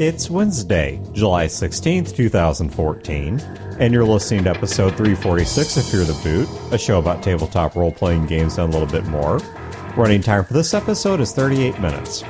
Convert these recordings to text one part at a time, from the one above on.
It's Wednesday, July 16th, 2014, and you're listening to episode 346 of Fear the Boot, a show about tabletop role-playing games and a little bit more. Running time for this episode is 38 minutes.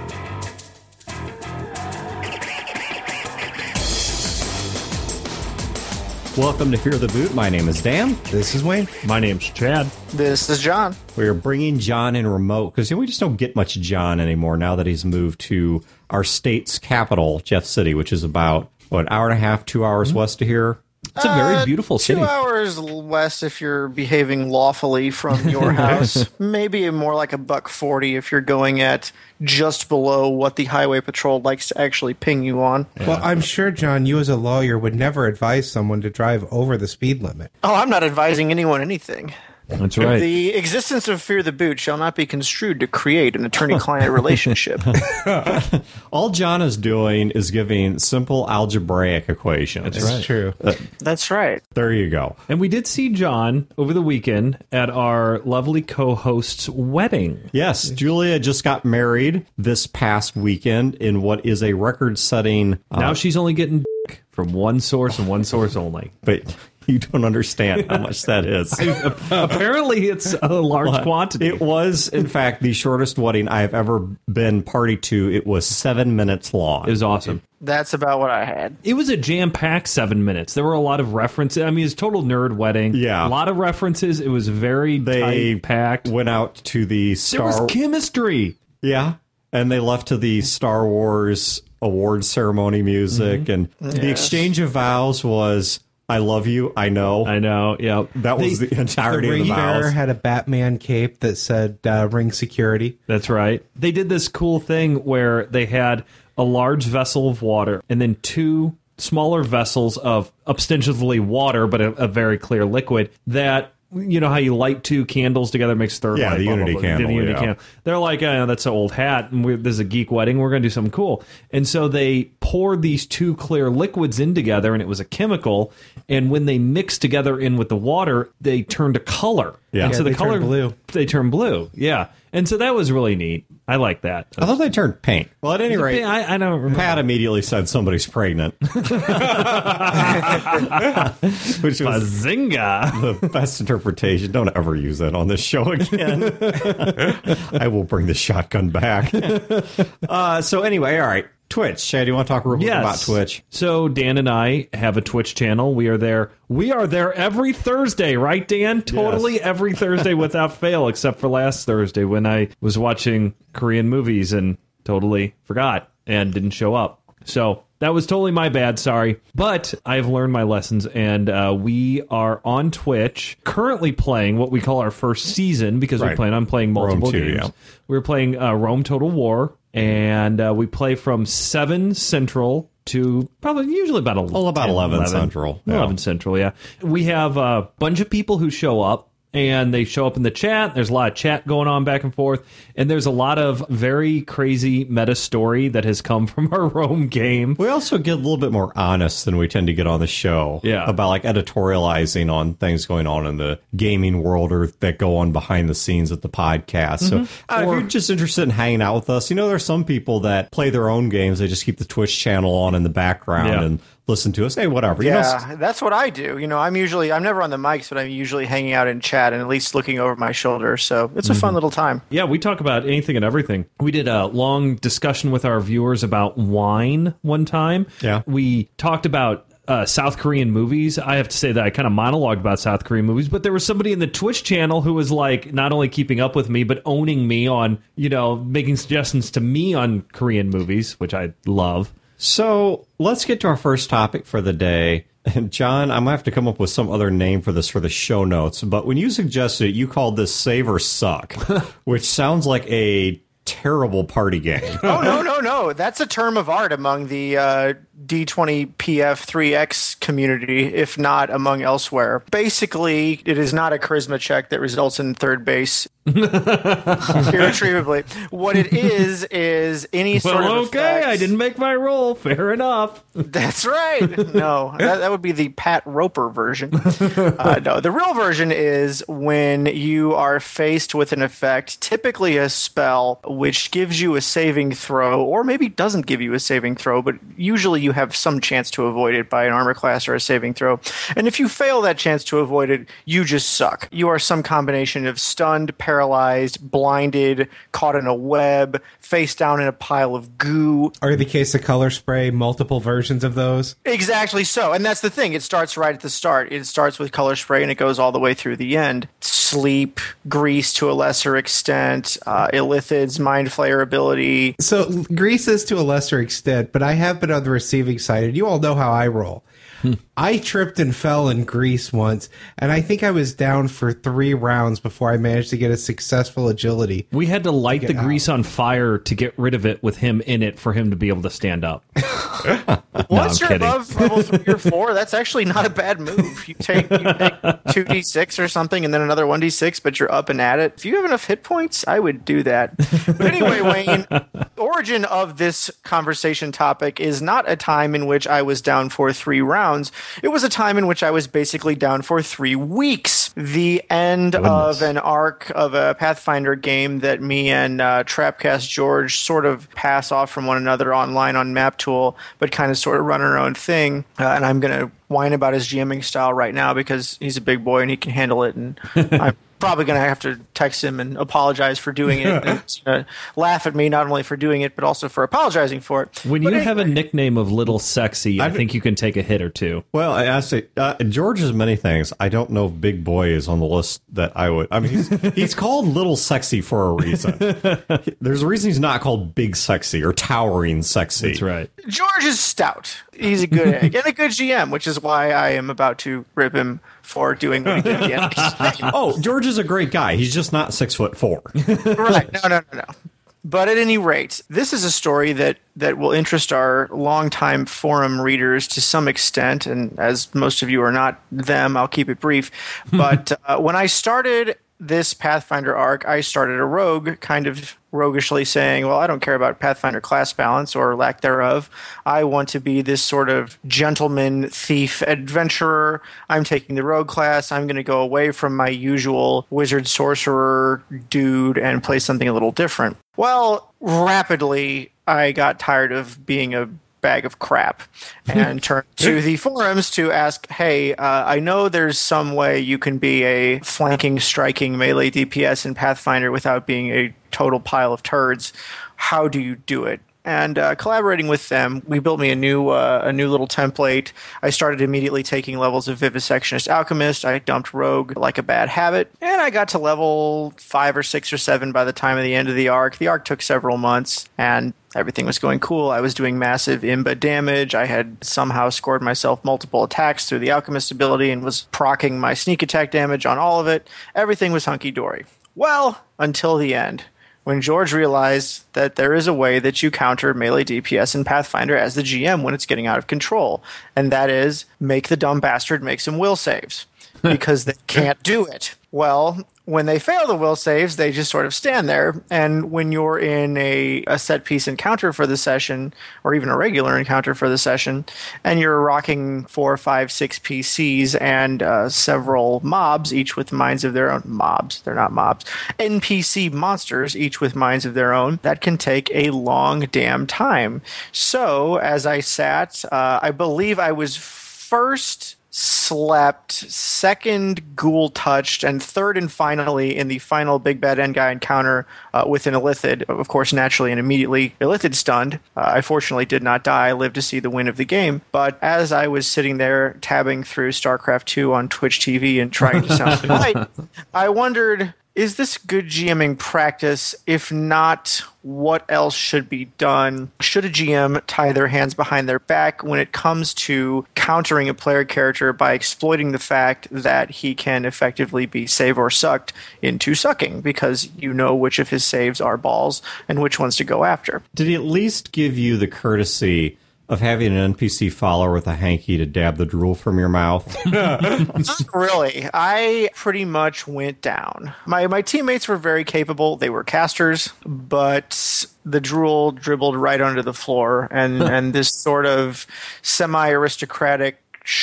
Welcome to Fear the Boot. My name is Dan. This is Wayne. My name's Chad. This is John. We are bringing John in remote because we just don't get much John anymore now that he's moved to our state's capital, Jeff City, which is about, an hour and a half, 2 hours west of here. It's a very beautiful city. 2 hours west if you're behaving lawfully from your house. Maybe more like $1.40 if you're going at just below what the highway patrol likes to actually ping you on. Yeah. Well, I'm sure, John, you as a lawyer would never advise someone to drive over the speed limit. Oh, I'm not advising anyone anything. That's right. The existence of Fear the Boot shall not be construed to create an attorney-client relationship. All John is doing is giving simple algebraic equations. That's right. True. That's right. There you go. And we did see John over the weekend at our lovely co-host's wedding. Yes, Julia just got married this past weekend in what is a record-setting... Now she's only getting dick from one source and one source only. But... you don't understand how much that is. Apparently, it's a large quantity. It was, in fact, the shortest wedding I've ever been party to. It was 7 minutes long. It was awesome. That's about what I had. It was a jam-packed 7 minutes. There were a lot of references. I mean, it's a total nerd wedding. Yeah. A lot of references. It was very tight-packed. Went out to the There was chemistry. Yeah. And they left to the Star Wars awards ceremony music. And the exchange of vows was... I love you. I know. Yeah. That was the entirety of the vows. The ring bearer had a Batman cape that said ring security. That's right. They did this cool thing where they had a large vessel of water and then two smaller vessels of ostensibly water, but a very clear liquid that... You know how you light two candles together makes third light? Yeah, the Unity candle. The Unity candle. They're like, that's an old hat, and this is a geek wedding. We're going to do something cool. And so they poured these two clear liquids in together, and it was a chemical. And when they mixed together in with the water, they turned a color. Yeah, and so they turned blue. They turned blue, yeah. And so that was really neat. I like that. I thought they turned pink. Well, at any rate, I don't remember. Pat immediately said somebody's pregnant. Which was Bazinga. The best interpretation. Don't ever use that on this show again. I will bring the shotgun back. So anyway, all right. Twitch. Chad, do you want to talk real quick about Twitch? So Dan and I have a Twitch channel. We are there every Thursday, right, Dan? Totally every Thursday without fail, except for last Thursday when I was watching Korean movies and totally forgot and didn't show up. So that was totally my bad, sorry. But I've learned my lessons, and we are on Twitch currently playing what we call our first season because we plan on playing multiple games. Yeah. We're playing Rome Total War. And we play from 7 Central to usually about 11 Central. Yeah. 11 Central, yeah. We have a bunch of people who show up. And they show up in the chat. There's a lot of chat going on back and forth. And there's a lot of very crazy meta story that has come from our Rome game. We also get a little bit more honest than we tend to get on the show. Yeah. About like editorializing on things going on in the gaming world or that go on behind the scenes at the podcast. So if you're just interested in hanging out with us, there's some people that play their own games. They just keep the Twitch channel on in the background and listen to us. Hey, whatever. Yeah, that's what I do. I'm never on the mics, but I'm usually hanging out in chat and at least looking over my shoulder. So it's a fun little time. Yeah, we talk about anything and everything. We did a long discussion with our viewers about wine one time. Yeah. We talked about South Korean movies. I have to say that I kind of monologued about South Korean movies, but there was somebody in the Twitch channel who was like not only keeping up with me, but owning me on, making suggestions to me on Korean movies, which I love. So let's get to our first topic for the day. And John, I'm going to have to come up with some other name for this for the show notes. But when you suggested it, you called this Save or Suck, which sounds like a terrible party game. Oh, no. That's a term of art among the D20PF3X community, if not among elsewhere. Basically, it is not a charisma check that results in third base irretrievably. What it is any sort of effect. I didn't make my roll. Fair enough. That's right. No, that would be the Pat Roper version. No, the real version is when you are faced with an effect, typically a spell, which gives you a saving throw, or maybe doesn't give you a saving throw, but usually you have some chance to avoid it by an armor class or a saving throw. And if you fail that chance to avoid it, you just suck. You are some combination of stunned, paralyzed, blinded, caught in a web, face down in a pile of goo. Or in the case of Color Spray, multiple versions of those. Exactly so. And that's the thing. It starts right at the start. It starts with Color Spray and it goes all the way through the end. Sleep, Grease to a lesser extent, Illithid's Mind Flayer ability. So Grease is to a lesser extent, but I have been on the receiving side, and you all know how I roll. I tripped and fell in Grease once, and I think I was down for 3 rounds before I managed to get a successful agility. We had to light the grease on fire to get rid of it with him in it for him to be able to stand up. Once you're above level 3 or 4, that's actually not a bad move. You take 2d6 or something and then another 1d6, but you're up and at it. If you have enough hit points, I would do that. But anyway, Wayne, origin of this conversation topic is not a time in which I was down for 3 rounds. It was a time in which I was basically down for 3 weeks. The end of an arc of a Pathfinder game that me and Trapcast George sort of pass off from one another online on MapTool, but kind of sort of run our own thing. And I'm going to whine about his GMing style right now because he's a big boy and he can handle it. And I'm probably going to have to text him and apologize for doing it. And he's going to laugh at me not only for doing it, but also for apologizing for it. When you have a nickname of Little Sexy, I think you can take a hit or two. Well, I say George is many things. I don't know if Big Boy is on the list that I would. I mean, he's called Little Sexy for a reason. There's a reason he's not called Big Sexy or Towering Sexy. That's right. George is stout. He's a good egg and a good GM, which is why I am about to rip him for doing what he did at the end. Oh, George is a great guy. He's just not 6'4". Right. No. But at any rate, this is a story that will interest our longtime forum readers to some extent. And as most of you are not them, I'll keep it brief. But when I started this Pathfinder arc, I started a rogue, kind of roguishly saying, well, I don't care about Pathfinder class balance or lack thereof. I want to be this sort of gentleman, thief, adventurer. I'm taking the rogue class. I'm going to go away from my usual wizard, sorcerer dude and play something a little different. Well, rapidly, I got tired of being a bag of crap and turned to the forums to ask, hey, I know there's some way you can be a flanking, striking melee DPS in Pathfinder without being a total pile of turds. How do you do it? And collaborating with them, we built me a new little template. I started immediately taking levels of Vivisectionist Alchemist. I dumped Rogue like a bad habit. And I got to level 5 or 6 or 7 by the time of the end of the arc. The arc took several months, and everything was going cool. I was doing massive Imba damage. I had somehow scored myself multiple attacks through the Alchemist ability and was proccing my sneak attack damage on all of it. Everything was hunky-dory. Well, until the end, when George realized that there is a way that you counter melee DPS in Pathfinder as the GM when it's getting out of control, and that is make the dumb bastard make some will saves, because they can't do it. Well, when they fail the will saves, they just sort of stand there, and when you're in a set-piece encounter for the session, or even a regular encounter for the session, and you're rocking 4, 5, 6 PCs and several mobs, each with minds of their own. Mobs, they're not mobs. NPC monsters, each with minds of their own. That can take a long damn time. So, as I sat, I believe I was first slept, second ghoul touched, and third and finally in the final big bad end guy encounter with an Illithid, of course naturally and immediately Illithid stunned. I fortunately did not die. I lived to see the win of the game. But as I was sitting there tabbing through StarCraft 2 on Twitch TV and trying to sound polite, I wondered, is this good GMing practice? If not, what else should be done? Should a GM tie their hands behind their back when it comes to countering a player character by exploiting the fact that he can effectively be save or sucked into sucking, because you know which of his saves are balls and which ones to go after? Did he at least give you the courtesy of having an NPC follower with a hanky to dab the drool from your mouth? Not really. I pretty much went down. My teammates were very capable. They were casters, but the drool dribbled right onto the floor, and this sort of semi-aristocratic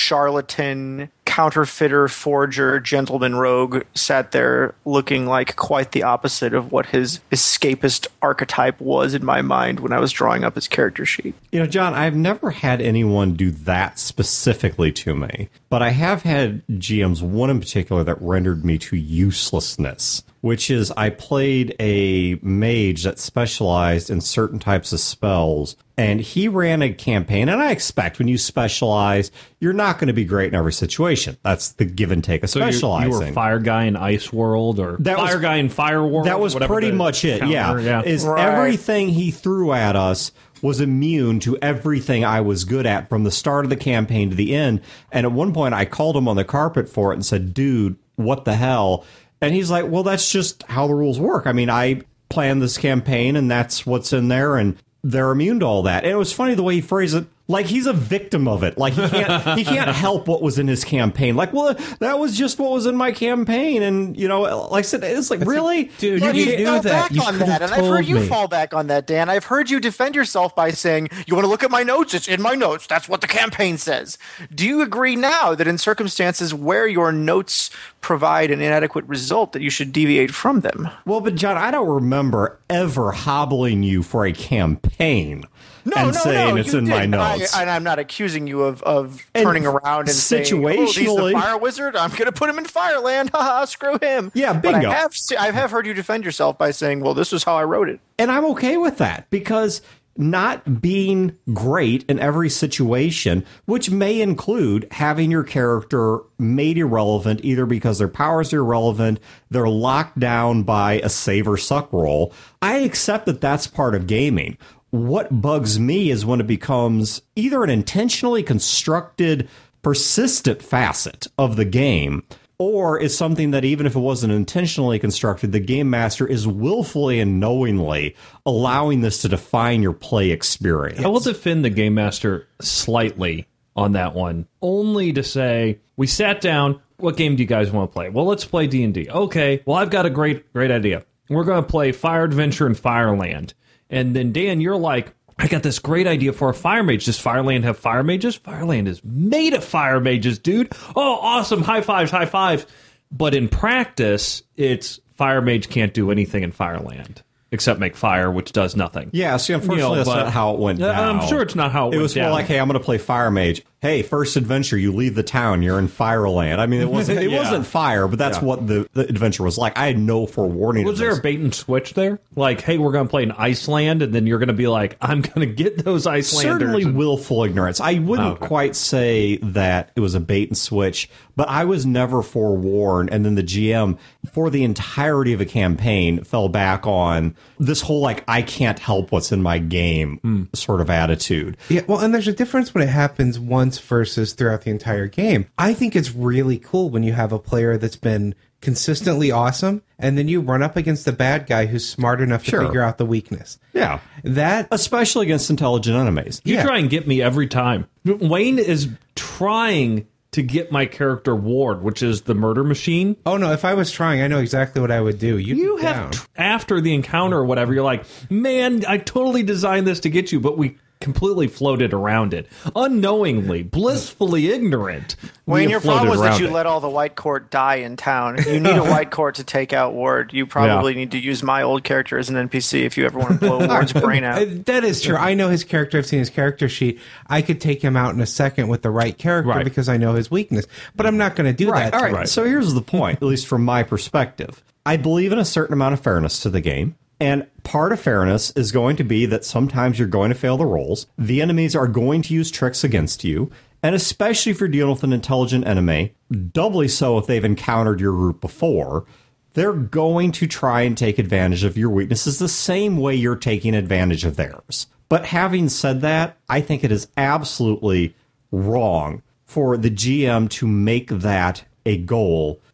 charlatan, counterfeiter, forger, gentleman rogue sat there looking like quite the opposite of what his escapist archetype was in my mind when I was drawing up his character sheet. You know, John, I've never had anyone do that specifically to me, but I have had GMs, one in particular, that rendered me to uselessness, which is I played a mage that specialized in certain types of spells, and he ran a campaign, and I expect when you specialize, you're not going to be great in every situation. That's the give and take of specializing. You were Fire Guy in Ice World, or Fire Guy in Fire World? That was pretty much it, yeah. Everything he threw at us was immune to everything I was good at from the start of the campaign to the end. And at one point, I called him on the carpet for it and said, dude, what the hell? And he's like, well, that's just how the rules work. I mean, I planned this campaign, and that's what's in there, and they're immune to all that. And it was funny the way he phrased it, like he's a victim of it. Like he can't help what was in his campaign. Like, well, that was just what was in my campaign. And, you know, like I said, it's like, really? Dude, But you he knew fell that. back You on could that, have and I've heard told you me. fall back on that, Dan. I've heard you defend yourself by saying, you want to look at my notes? It's in my notes. That's what the campaign says. Do you agree now that in circumstances where your notes provide an inadequate result that you should deviate from them? Well, but John, I don't remember ever hobbling you for a campaign saying it's you in did. my notes. And I'm not accusing you of turning around and saying, oh, he's the situationally- fire wizard. I'm going to put him in Fireland. Haha, screw him. Yeah, But bingo. I have heard you defend yourself by saying, well, this is how I wrote it. And I'm okay with that, because not being great in every situation, which may include having your character made irrelevant either because their powers are irrelevant, they're locked down by a save or suck roll, I accept that that's part of gaming. What bugs me is when it becomes either an intentionally constructed, persistent facet of the game, or is something that even if it wasn't intentionally constructed, the game master is willfully and knowingly allowing this to define your play experience. I will defend the Game Master slightly on that one, only to say, we sat down, what game do you guys want to play? Well, let's play D&D. Okay, well, I've got a great idea. We're going to play Fire Adventure and Fireland. And then, Dan, you're like, I got this great idea for a fire mage. Does Fireland have fire mages? Fireland is made of fire mages, dude. Oh, awesome. High fives, high fives. But in practice, it's fire mage can't do anything in Fireland except make fire, which does nothing. Yeah, see, unfortunately, that's not how it went down. I'm sure it's not how it went down. It was more like, hey, I'm going to play Fire Mage. Hey, first adventure, you leave the town, you're in Fireland. I mean, it wasn't Yeah. wasn't fire, but that's what the adventure was like. I had no forewarning. Was there a bait and switch there? Like, hey, we're going to play in Iceland, and then you're going to be like, I'm going to get those Icelanders. Certainly willful ignorance. I wouldn't quite say that it was a bait and switch, but I was never forewarned. And then the GM, for the entirety of a campaign, fell back on this whole, like, I can't help what's in my game sort of attitude. Yeah, well, and there's a difference when it happens once versus throughout the entire game. I think it's really cool when you have a player that's been consistently awesome, and then you run up against the bad guy who's smart enough to figure out the weakness. Yeah. That, especially against intelligent enemies. You try and get me every time. Wayne is trying to get my character Ward, which is the murder machine. oh no, if I was trying, I know exactly what I would do. You have, after the encounter or whatever, you're like, man, I totally designed this to get you, but we completely floated around it. Unknowingly, blissfully ignorant. Wayne, your problem was that you it. let all the White Court die in town. You need a White Court to take out Ward. You probably need to use my old character as an NPC if you ever want to blow Ward's brain out. That is true. I know his character. I've seen his character sheet. I could take him out in a second with the right character because I know his weakness. But I'm not going to do that. All right. So here's the point, at least from my perspective. I believe in a certain amount of fairness to the game. And part of fairness is going to be that sometimes you're going to fail the rolls. The enemies are going to use tricks against you. And especially if you're dealing with an intelligent enemy, doubly so if they've encountered your group before, they're going to try and take advantage of your weaknesses the same way you're taking advantage of theirs. But having said that, I think it is absolutely wrong for the GM to make that a goal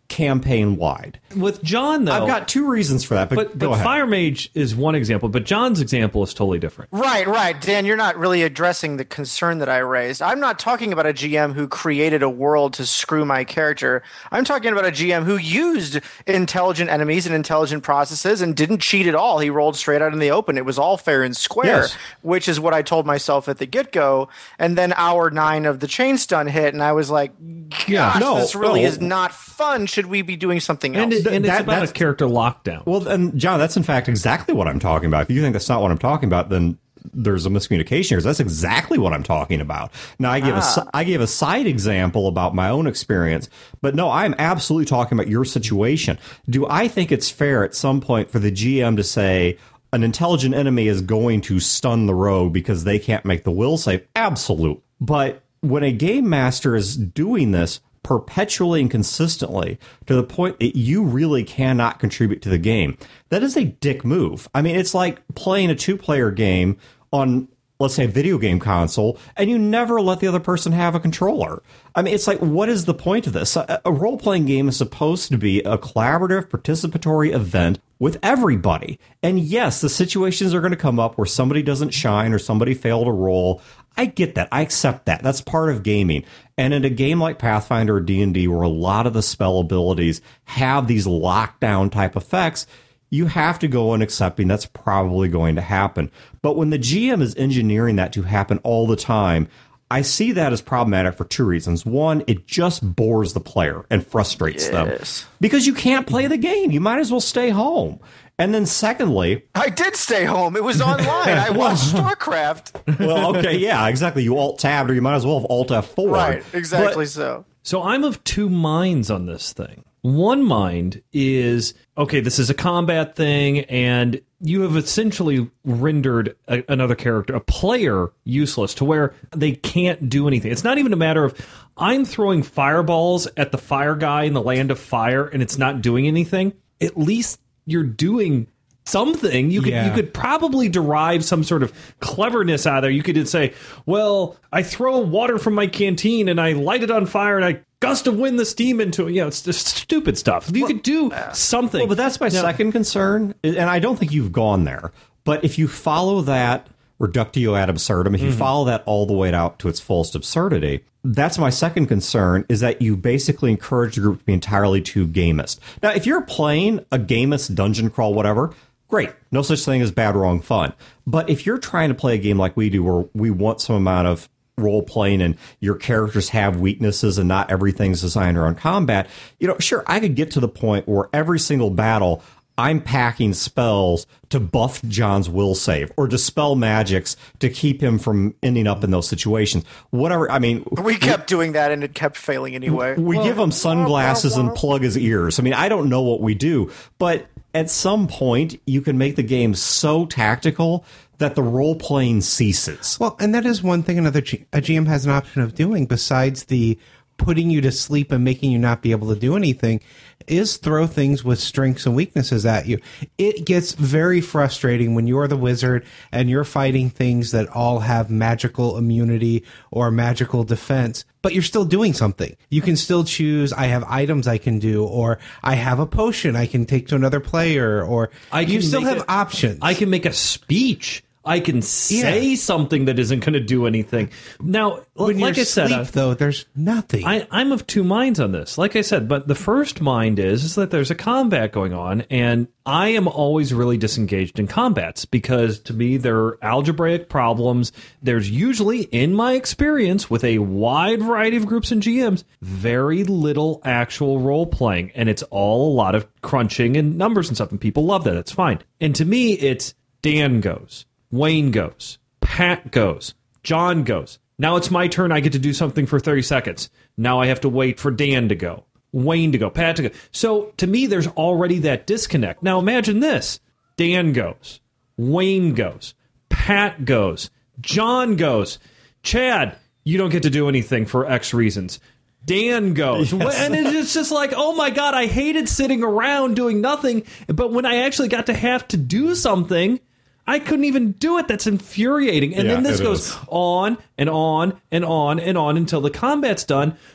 campaign wide. With John, though, I've got two reasons for that, but go ahead. Fire Mage is one example, but John's example is totally different. Right. Dan, you're not really addressing the concern that I raised. I'm not talking about a GM who created a world to screw my character. I'm talking about a GM who used intelligent enemies and intelligent processes and didn't cheat at all. He rolled straight out in the open. It was all fair and square, which is what I told myself at the get-go. And then hour 9 of the chain stun hit, and I was like, gosh, this really is not fun. Should we be doing something else? And it's about a character lockdown. Well, and John, that's in fact exactly what I'm talking about. If you think that's not what I'm talking about, then there's a miscommunication here. That's exactly what I'm talking about. Now, I gave a side example about my own experience, but no, I'm absolutely talking about your situation. Do I think it's fair at some point for the GM to say an intelligent enemy is going to stun the rogue because they can't make the will save? Absolute. But when a game master is doing this perpetually and consistently to the point that you really cannot contribute to the game, that is a dick move. I mean, it's like playing a 2-player game on, let's say, a video game console, and you never let the other person have a controller. I mean, it's like, what is the point of this? A role-playing game is supposed to be a collaborative, participatory event with everybody. And yes, the situations are going to come up where somebody doesn't shine or somebody failed a roll. I get that. I accept that. That's part of gaming. And in a game like Pathfinder or D&D, where a lot of the spell abilities have these lockdown type effects, you have to go in accepting that's probably going to happen. But when the GM is engineering that to happen all the time, I see that as problematic for two reasons. One, it just bores the player and frustrates them because you can't play the game. You might as well stay home. And then secondly, I did stay home. It was online. I watched StarCraft. Well, okay, yeah, exactly. You alt-tabbed, or you might as well have alt-F4. Right, exactly so. So I'm of two minds on this thing. One mind is, okay, this is a combat thing, and you have essentially rendered another character, a player, useless to where they can't do anything. It's not even a matter of, I'm throwing fireballs at the fire guy in the land of fire, and it's not doing anything. At least you're doing something. You could probably derive some sort of cleverness out of there. You could say, well, I throw water from my canteen and I light it on fire and I gust of wind the steam into it. It's just stupid stuff. You could do something. Well, but that's my second concern, and I don't think you've gone there. But if you follow that reductio ad absurdum, if you follow that all the way out to its fullest absurdity, that's my second concern, is that you basically encourage the group to be entirely too gamist. Now, if you're playing a gamist dungeon crawl, whatever, great. No such thing as bad, wrong, fun. But if you're trying to play a game like we do, where we want some amount of role playing and your characters have weaknesses and not everything's designed around combat, sure, I could get to the point where every single battle I'm packing spells to buff John's will save or dispel magics to keep him from ending up in those situations. Whatever. I mean, we kept doing that and it kept failing anyway. We give him sunglasses and plug his ears. I mean, I don't know what we do, but at some point you can make the game so tactical that the role playing ceases. Well, and that is one thing a GM has an option of doing besides the putting you to sleep and making you not be able to do anything, is throw things with strengths and weaknesses at you. It gets very frustrating when you're the wizard and you're fighting things that all have magical immunity or magical defense, but you're still doing something. You can still choose, I have items I can do, or I have a potion I can take to another player, or you still have options. I can make a speech. I can say something that isn't going to do anything. Now, when like you're I said, asleep, though, there's nothing. I'm of two minds on this. Like I said, but the first mind is that there's a combat going on, and I am always really disengaged in combats because, to me, they're algebraic problems. There's usually, in my experience, with a wide variety of groups and GMs, very little actual role-playing, and it's all a lot of crunching and numbers and stuff, and people love that. It's fine. And to me, it's Dan goes. Wayne goes. Pat goes. John goes. Now it's my turn. I get to do something for 30 seconds. Now I have to wait for Dan to go. Wayne to go. Pat to go. So to me, there's already that disconnect. Now imagine this. Dan goes. Wayne goes. Pat goes. John goes. Chad, you don't get to do anything for X reasons. Dan goes. Yes. And it's just like, oh my God, I hated sitting around doing nothing. But when I actually got to have to do something, I couldn't even do it. That's infuriating. And then this goes on and on and on and on until the combat's done.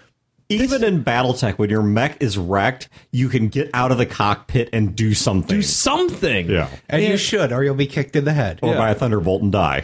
Even in BattleTech, when your mech is wrecked, you can get out of the cockpit and do something. Do something. Yeah. And you should, or you'll be kicked in the head. Or by a thunderbolt and die.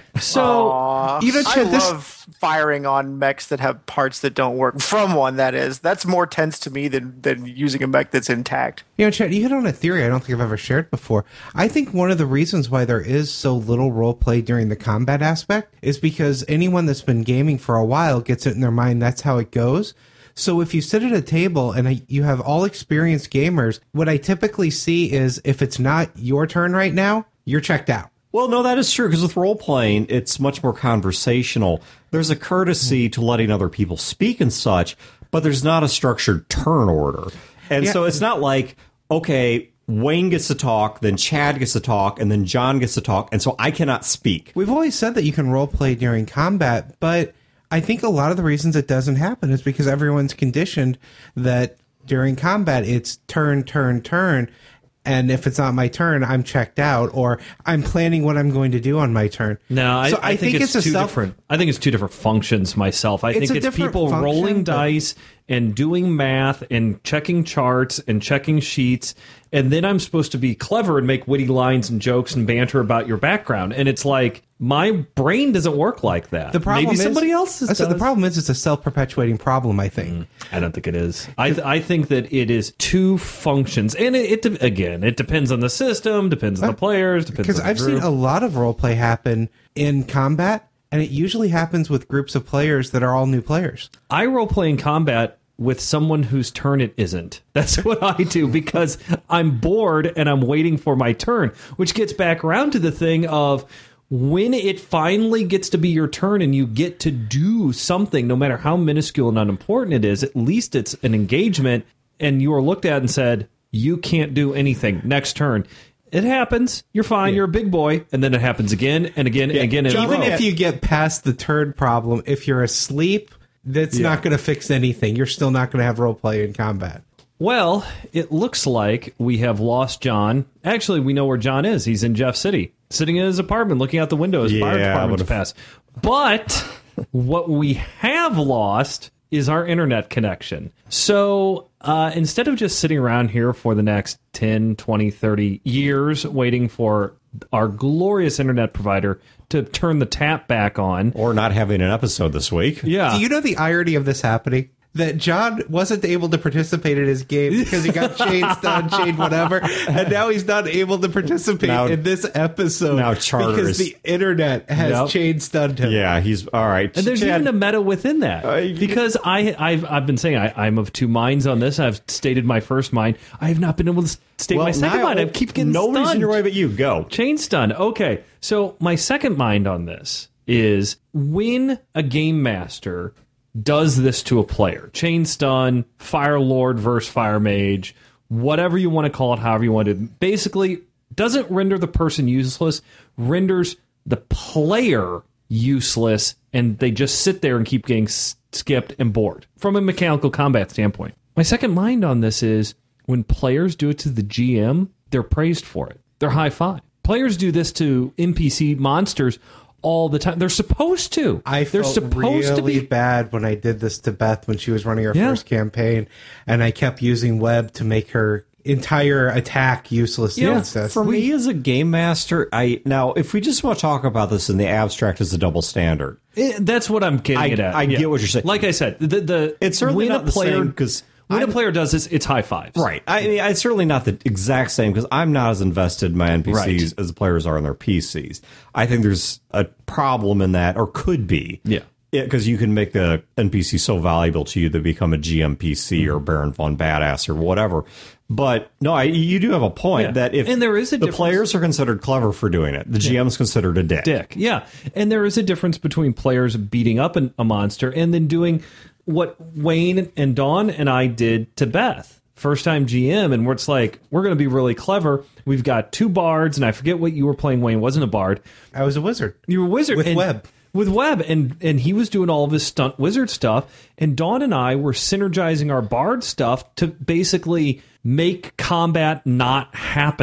So, You know, I Chad, love firing on mechs that have parts that don't work. From one, that is. That's more tense to me than using a mech that's intact. You know, Chad, you hit on a theory I don't think I've ever shared before. I think one of the reasons why there is so little role play during the combat aspect is because anyone that's been gaming for a while gets it in their mind that's how it goes. So if you sit at a table and you have all experienced gamers, what I typically see is if it's not your turn right now, you're checked out. Well, no, that is true, because with role-playing, it's much more conversational. There's a courtesy to letting other people speak and such, but there's not a structured turn order. And so it's not like, okay, Wayne gets to talk, then Chad gets to talk, and then John gets to talk, and so I cannot speak. We've always said that you can role play during combat, but I think a lot of the reasons it doesn't happen is because everyone's conditioned that during combat it's turn, turn, turn. And if it's not my turn, I'm checked out, or I'm planning what I'm going to do on my turn. No, I think it's two self- different. I think it's two different functions. Myself, I think a it's different people function, rolling but- dice and doing math and checking charts and checking sheets, and then I'm supposed to be clever and make witty lines and jokes and banter about your background. And it's like my brain doesn't work like that. The problem Maybe is, somebody else's does. So the problem is it's a self-perpetuating problem, I think. I don't think it is. I think that it is two functions, and it depends on the system, depends on the players, depends Because on the I've group. seen a lot of role play happen in combat, and it usually happens with groups of players that are all new players. I role play in combat with someone whose turn it isn't. That's what I do because I'm bored and I'm waiting for my turn, which gets back around to the thing of when it finally gets to be your turn and you get to do something, no matter how minuscule and unimportant it is, at least it's an engagement, and you are looked at and said, you can't do anything. Next turn. It happens. You're fine. You're a big boy. And then it happens again and again and again. In a Even row. if you get past the turn problem, if you're asleep, that's not going to fix anything. You're still not going to have role play in combat. Well, it looks like we have lost John. Actually, we know where John is. He's in Jeff City, sitting in his apartment, looking out the window as fire departments pass. But what we have lost is our internet connection. So instead of just sitting around here for the next 10, 20, 30 years waiting for our glorious internet provider to turn the tap back on. Or not having an episode this week. Yeah. Do you know the irony of this happening? That John wasn't able to participate in his game because he got chain stunned, chain whatever, and now he's not able to participate in this episode now Charters. because the internet has chain stunned him. Yeah, he's all right. And there's Chad, even a meta within that because I've been saying I'm of two minds on this. I've stated my first mind. I have not been able to state my second mind. I keep getting nobody's stunned. in your way but you. Go. Chain stun. Okay, so my second mind on this is when a game master does this to a player, chain stun, Fire Lord versus Fire Mage, whatever you want to call it, however you want to, basically doesn't render the person useless, renders the player useless, and they just sit there and keep getting skipped and bored from a mechanical combat standpoint. My second mind on this is when players do it to the GM, they're praised for it. They're high-five. Players do this to NPC monsters all the time. They're supposed to. They're supposed really to be bad when I did this to Beth when she was running her first campaign, and I kept using web to make her entire attack useless. For me as a game master, now if we just want to talk about this in the abstract as a double standard, That's what I'm getting at. I get what you're saying. Like I said, it's certainly when not the same because when a player does this, it's high fives. Right. I mean, it's certainly not the exact same because I'm not as invested in my NPCs as the players are in their PCs. I think there's a problem in that, or could be. Yeah. Because you can make the NPC so valuable to you to become a GM PC or Baron Von Badass or whatever. But no, you do have a point that if and there is a the difference. players are considered clever for doing it, the GM's considered a dick. Yeah. And there is a difference between players beating up a monster and then doing what Wayne and Dawn and I did to Beth. First time GM, and where it's like, we're going to be really clever. We've got two bards, and I forget what you were playing, Wayne. Wasn't a bard. I was a wizard. You were a wizard. With web. With web, and he was doing all of his stunt wizard stuff, and Dawn and I were synergizing our bard stuff to basically make combat not happen.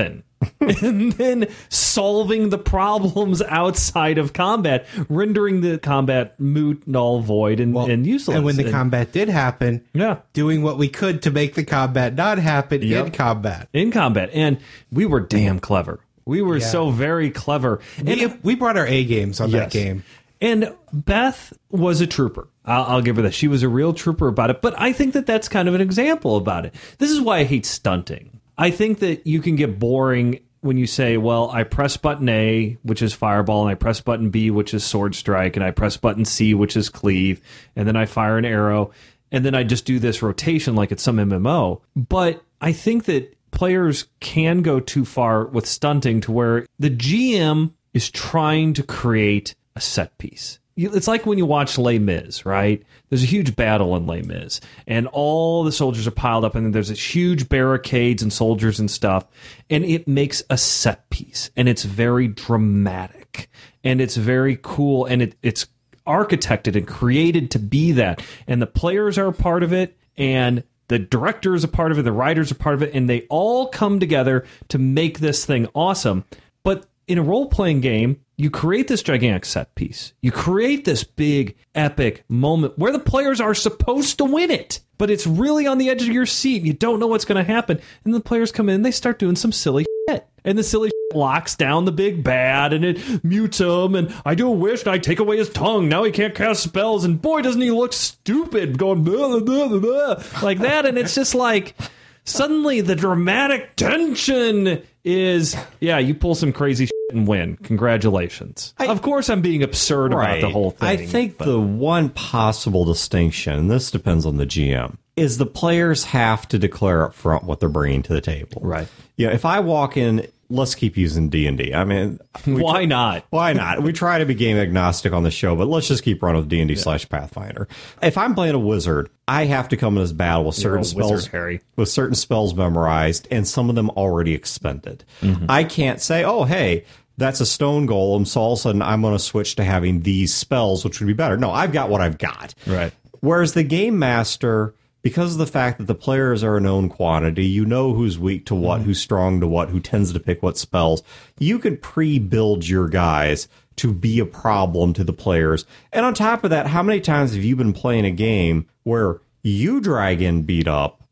and then solving the problems outside of combat, rendering the combat moot, null, void, and useless. And when the combat did happen, doing what we could to make the combat not happen in combat. In combat. And we were damn clever. We were so very clever. We brought our A games on that game. And Beth was a trooper. I'll give her that. She was a real trooper about it. But I think that that's kind of an example about it. This is why I hate stunting. I think that you can get boring when you say, well, I press button A, which is fireball, and I press button B, which is sword strike, and I press button C, which is cleave, and then I fire an arrow, and then I just do this rotation like it's some MMO. But I think that players can go too far with stunting to where the GM is trying to create a set piece. It's like when you watch Les Mis, right? There's a huge battle in Les Mis, and all the soldiers are piled up, and then there's this huge barricades and soldiers and stuff, and it makes a set piece, and it's very dramatic, and it's very cool, and it's architected and created to be that, and the players are a part of it, and the director is a part of it, the writers are part of it, and they all come together to make this thing awesome. But in a role-playing game, you create this gigantic set piece. You create this big, epic moment where the players are supposed to win it, but it's really on the edge of your seat. You don't know what's going to happen. And the players come in and they start doing some silly shit. And the silly shit locks down the big bad, and it mutes him, and I do a wish, and I take away his tongue. Now he can't cast spells, and boy, doesn't he look stupid going blah, blah, blah, blah, like that. And it's just like, suddenly the dramatic tension is, you pull some crazy shit and win. Congratulations. Of course I'm being absurd about the whole thing. I think the one possible distinction, and this depends on the GM, is the players have to declare up front what they're bringing to the table. Right. If I walk in, let's keep using D&D. I mean, why not? Why not? We try to be game agnostic on the show, but let's just keep running with D&D / Pathfinder. If I'm playing a wizard, I have to come in this battle with certain spells, with certain spells memorized, and some of them already expended. Mm-hmm. I can't say, oh, hey, that's a stone golem, so all of a sudden I'm going to switch to having these spells, which would be better. No, I've got what I've got. Right. Whereas the game master, because of the fact that the players are a known quantity, you know who's weak to what, who's strong to what, who tends to pick what spells. You can pre-build your guys to be a problem to the players. And on top of that, how many times have you been playing a game where you drag in beat up,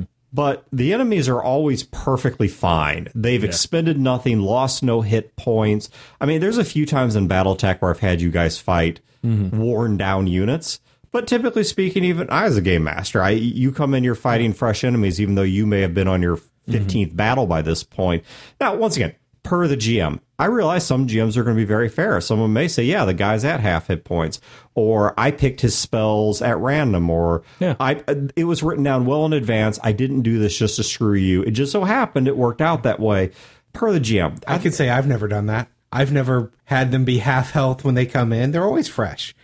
but the enemies are always perfectly fine? They've expended nothing, lost no hit points. I mean, there's a few times in BattleTech where I've had you guys fight worn down units. But typically speaking, even I as a game master, you come in, you're fighting fresh enemies, even though you may have been on your 15th battle by this point. Now, once again, per the GM, I realize some GMs are going to be very fair. Some of them may say, yeah, the guy's at half hit points, or I picked his spells at random, or it was written down well in advance. I didn't do this just to screw you. It just so happened it worked out that way. Per the GM. I can say I've never done that. I've never had them be half health when they come in. They're always fresh.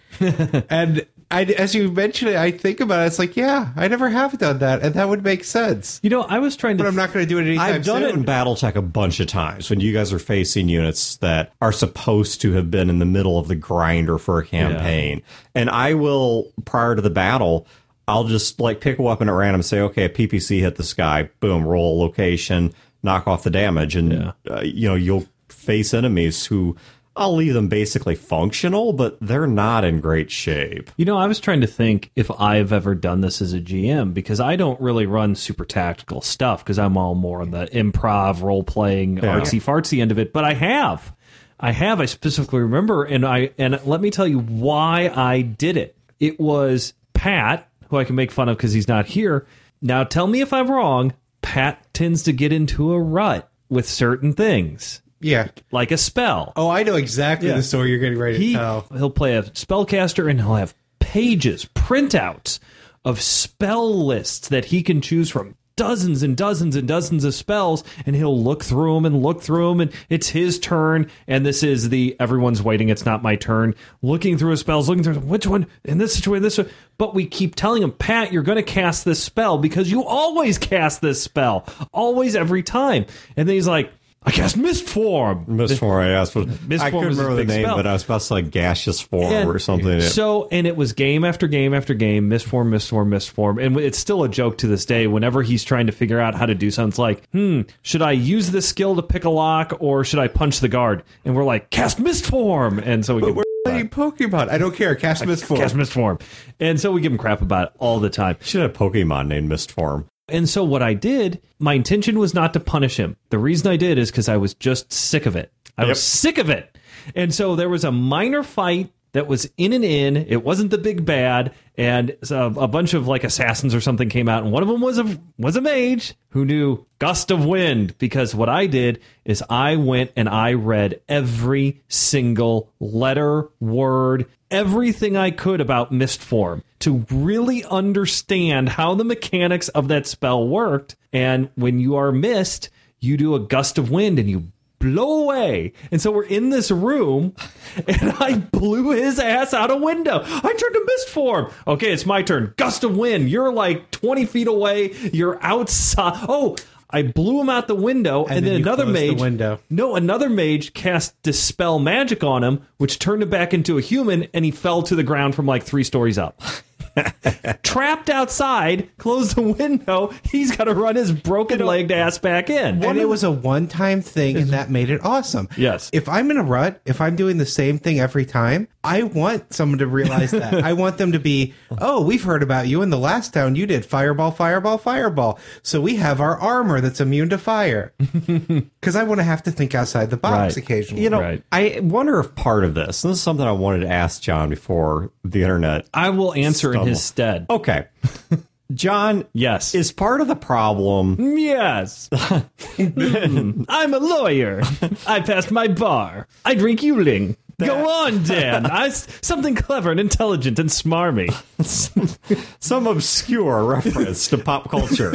And as you mentioned it, I think about it. It's like, I never have done that, and that would make sense. I was trying to... But I'm not going to do it anytime soon. I've done it in BattleTech a bunch of times when you guys are facing units that are supposed to have been in the middle of the grinder for a campaign. And I will, prior to the battle, I'll just pick a weapon at random and say, okay, a PPC hit this guy. Boom, roll a location, knock off the damage. And, you'll face enemies who... I'll leave them basically functional, but they're not in great shape. I was trying to think if I've ever done this as a GM, because I don't really run super tactical stuff, because I'm all more on the improv, role-playing, artsy-fartsy end of it, but I have. I specifically remember, and let me tell you why I did it. It was Pat, who I can make fun of because he's not here. Now, tell me if I'm wrong. Pat tends to get into a rut with certain things. Yeah. Like a spell. Oh, I know exactly the story you're getting ready to tell. He'll play a spellcaster, and he'll have pages, printouts of spell lists that he can choose from. Dozens and dozens and dozens of spells, and he'll look through them, and it's his turn, and this is everyone's waiting, it's not my turn, looking through his spells, looking through which one, in this situation, this one. But we keep telling him, Pat, you're going to cast this spell, because you always cast this spell. Always, every time. And then he's like, I cast Mist Form. Mist Form, I asked. I couldn't remember the name, but I was about to say Gaseous Form or something. So, and it was game after game after game, Mist Form, Mist Form, Mist Form. And it's still a joke to this day. Whenever he's trying to figure out how to do something, it's like, should I use this skill to pick a lock or should I punch the guard? And we're like, cast Mist Form. And so we get playing Pokemon. I don't care. Cast Mist Form. Cast Mist Form. And so we give him crap about it all the time. Should have a Pokemon named Mist Form. And so what I did, my intention was not to punish him. The reason I did is because I was just sick of it. I was sick of it. And so there was a minor fight that was in an inn. It wasn't the big bad. And a bunch of like assassins or something came out. And one of them was a mage who knew Gust of Wind. Because what I did is I went and I read every single letter, word, everything I could about Mist Form to really understand how the mechanics of that spell worked. And when you are mist, you do a Gust of Wind and you blow away. And so we're in this room and I blew his ass out a window. I turned to Mist Form. Okay, it's my turn. Gust of Wind. You're like 20 feet away. You're outside. Oh, I blew him out the window, and then another mage. Another mage cast Dispel Magic on him, which turned him back into a human, and he fell to the ground from like 3 stories up. Trapped outside, closed the window. He's got to run his broken-legged ass back in. And it was a one-time thing, and that made it awesome. Yes. If I'm in a rut, if I'm doing the same thing every time, I want someone to realize that. I want them to be, oh, we've heard about you. In the last town, you did fireball, fireball, fireball. So we have our armor that's immune to fire. Because I want to have to think outside the box occasionally. You know, I wonder if part of this, and this is something I wanted to ask John before the internet. I will answer in his stead. Okay. John, yes, is part of the problem. Yes. I'm a lawyer. I passed my bar. I drink Yuling. Go on, Dan. Something clever and intelligent and smarmy. Some obscure reference to pop culture.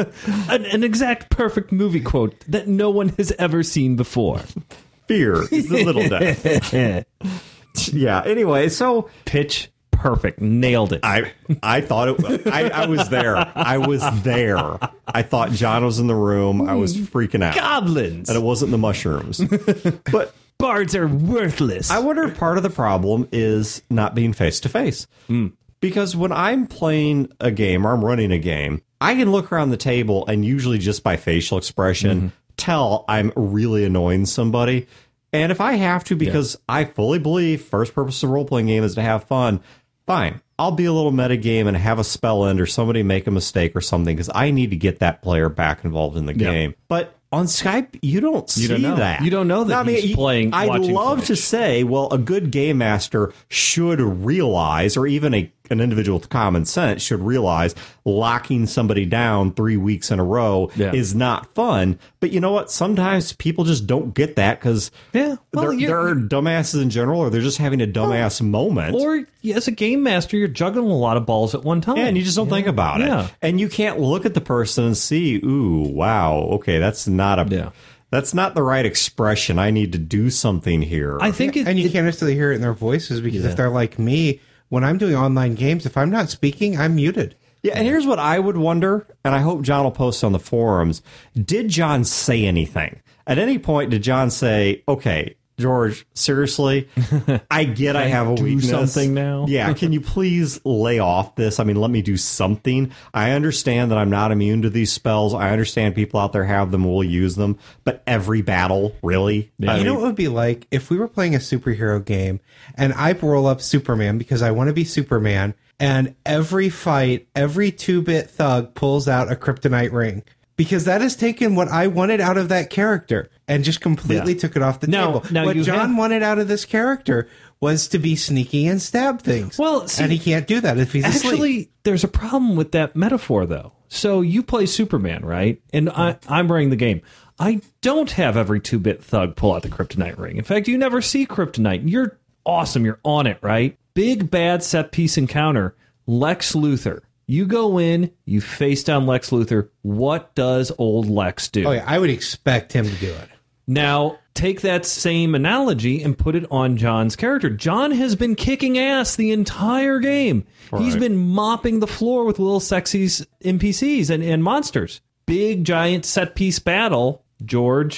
An exact perfect movie quote that no one has ever seen before. Fear is the little death. Yeah, anyway, so... Pitch perfect. Nailed it. I thought it... I was there. I was there. I thought John was in the room. I was freaking out. Goblins! And it wasn't the mushrooms. But... Bards are worthless. I wonder if part of the problem is not being face-to-face. Because when I'm playing a game or I'm running a game, I can look around the table and usually just by facial expression tell I'm really annoying somebody. And if I have to, because I fully believe first purpose of a role-playing game is to have fun, fine. I'll be a little metagame and have a spell end or somebody make a mistake or something because I need to get that player back involved in the game. But on Skype, you don't see that. You don't know that he's playing. I'd love to say, well, a good game master should realize, or even an individual with common sense should realize, locking somebody down 3 weeks in a row is not fun. But you know what? Sometimes people just don't get that because they're dumbasses in general, or they're just having a dumbass moment. Or as a game master, you're juggling a lot of balls at one time. Yeah, and you just don't think about it. And you can't look at the person and see, ooh, wow, okay, that's not that's not the right expression. I need to do something here. I think and you can't necessarily hear it in their voices because if they're like me, when I'm doing online games, if I'm not speaking, I'm muted. Yeah, and here's what I would wonder, and I hope John will post on the forums. Did John say anything? At any point, did John say, okay, George, seriously, I get I have a weakness. Something now. Yeah, can you please lay off this? I mean, let me do something. I understand that I'm not immune to these spells. I understand people out there have them, will use them. But every battle, really? Yeah. You know what it would be like if we were playing a superhero game and I roll up Superman because I want to be Superman, and every fight, every 2-bit thug pulls out a kryptonite ring. Because that has taken what I wanted out of that character and just completely took it off the table. What John wanted out of this character was to be sneaky and stab things. Well, see, and he can't do that if he's asleep. Actually, there's a problem with that metaphor, though. So you play Superman, right? And I'm running the game. I don't have every 2-bit thug pull out the kryptonite ring. In fact, you never see kryptonite. You're awesome. You're on it, right? Big, bad set-piece encounter. Lex Luthor. You go in, you face down Lex Luthor. What does old Lex do? Oh, yeah, I would expect him to do it. Now, take that same analogy and put it on John's character. John has been kicking ass the entire game. Right. He's been mopping the floor with little sexy NPCs and monsters. Big, giant set-piece battle. George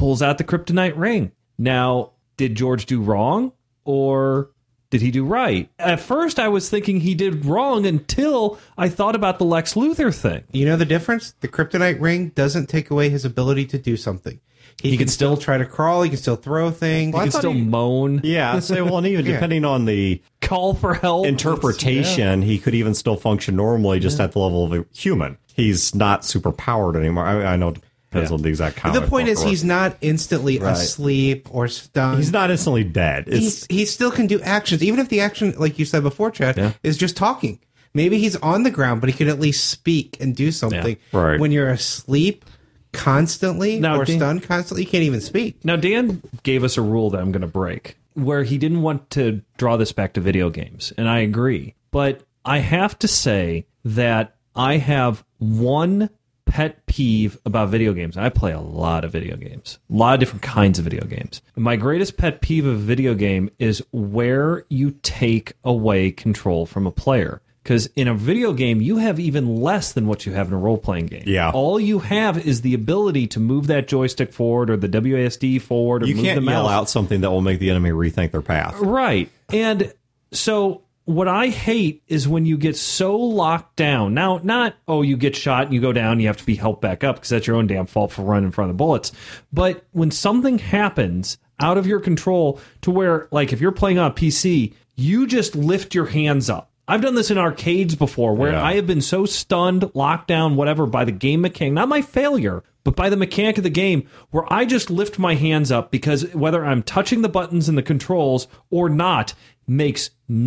pulls out the kryptonite ring. Now, did George do wrong or did he do right? At first, I was thinking he did wrong until I thought about the Lex Luthor thing. You know the difference? The kryptonite ring doesn't take away his ability to do something. He can still try to crawl. He can still throw things. He can still moan. Yeah, so, well, and even depending on the Call for help. interpretation, he could even still function normally just at the level of a human. He's not super powered anymore. I know it depends on the exact comic. The point is, book he's not instantly asleep or stunned. He's not instantly dead. He still can do actions, even if the action, like you said before, Chad, is just talking. Maybe he's on the ground, but he can at least speak and do something. Yeah, right. When you're asleep constantly or stunned constantly, you can't even speak. Now, Dan gave us a rule that I'm going to break, where he didn't want to draw this back to video games, and I agree. But I have to say that I have one pet peeve about video games. I play a lot of video games, a lot of different kinds of video games. And my greatest pet peeve of a video game is where you take away control from a player. Because in a video game, you have even less than what you have in a role-playing game. Yeah. All you have is the ability to move that joystick forward or the WASD forward or you move the can't mouse. yell out something that will make the enemy rethink their path. Right. And so what I hate is when you get so locked down. Now, not, you get shot and you go down, you have to be helped back up because that's your own damn fault for running in front of the bullets. But when something happens out of your control to where, like, if you're playing on a PC, you just lift your hands up. I've done this in arcades before where I have been so stunned, locked down, whatever, by the game mechanic, not my failure, but by the mechanic of the game, where I just lift my hands up because whether I'm touching the buttons and the controls or not makes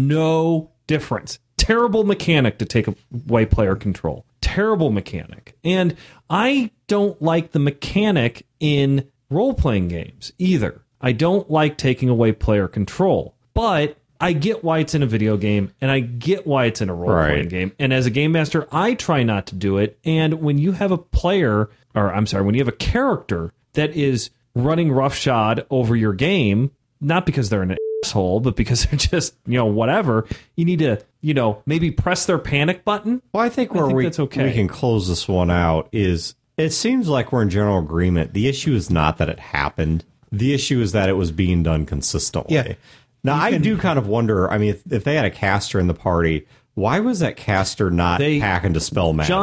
no difference. Terrible mechanic to take away player control. Terrible mechanic. And I don't like the mechanic in role-playing games either. I don't like taking away player control. But I get why it's in a video game, and I get why it's in a role-playing game. And as a game master, I try not to do it. And when you have a when you have a character that is running roughshod over your game, not because they're an asshole, but because they're just, whatever, you need to, maybe press their panic button. Well, I think that's okay. We can close this one out is it seems like we're in general agreement. The issue is not that it happened. The issue is that it was being done consistently. Yeah. Now, I do kind of wonder, I mean, if they had a caster in the party, why was that caster not hacking Dispel Magic?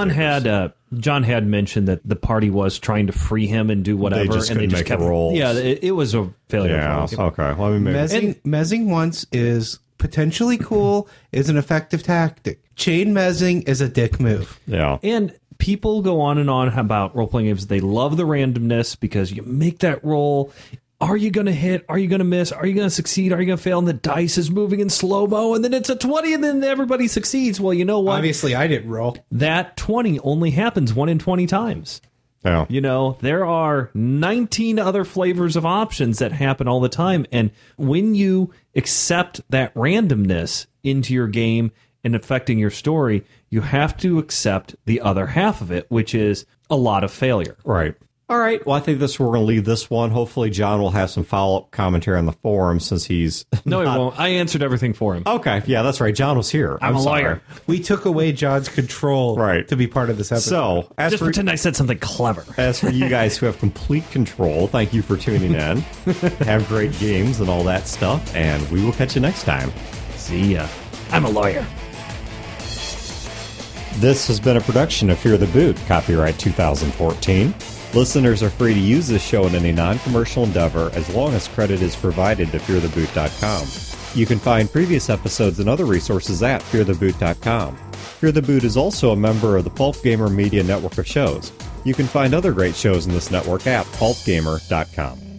John had mentioned that the party was trying to free him and do whatever. They just couldn't make the rolls. Yeah, it was a failure. Yeah, okay. Well, Mezzing once is potentially cool, is an effective tactic. Chain mezzing is a dick move. Yeah. And people go on and on about role-playing games. They love the randomness because you make that roll. Are you going to hit? Are you going to miss? Are you going to succeed? Are you going to fail? And the dice is moving in slow-mo, and then it's a 20, and then everybody succeeds. Well, you know what? Obviously, I didn't roll. That 20 only happens 1 in 20 times. Yeah. There are 19 other flavors of options that happen all the time. And when you accept that randomness into your game and affecting your story, you have to accept the other half of it, which is a lot of failure. Right. All right. Well, I think we're going to leave this one. Hopefully, John will have some follow-up commentary on the forum since he's No, he won't. I answered everything for him. Okay. Yeah, that's right. John was here. I'm a sorry. lawyer. We took away John's control to be part of this episode. So, just pretend I said something clever. As for you guys who have complete control, thank you for tuning in. Have great games and all that stuff, and we will catch you next time. See ya. I'm a lawyer. This has been a production of Fear the Boot, copyright 2014. Listeners are free to use this show in any non-commercial endeavor as long as credit is provided to feartheboot.com. You can find previous episodes and other resources at feartheboot.com. Fear the Boot is also a member of the Pulp Gamer Media network of shows. You can find other great shows in this network at pulpgamer.com.